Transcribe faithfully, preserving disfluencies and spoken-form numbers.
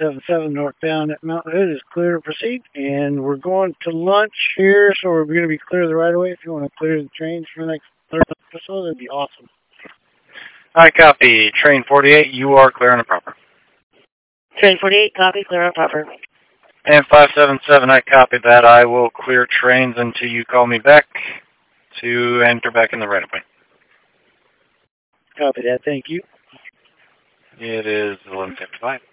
seven seven northbound at Mountain Hood is clear to proceed. And we're going to lunch here, so we're going to be clear of the right of way. If you want to clear the trains for the next thirty minutes or so, that'd be awesome. I copy. Train forty-eight, you are clear and proper. Train forty-eight, copy, clear and proper. And five seven seven, I copy that. I will clear trains until you call me back to enter back in the right of way. Copy that, thank you. It is eleven fifty-five.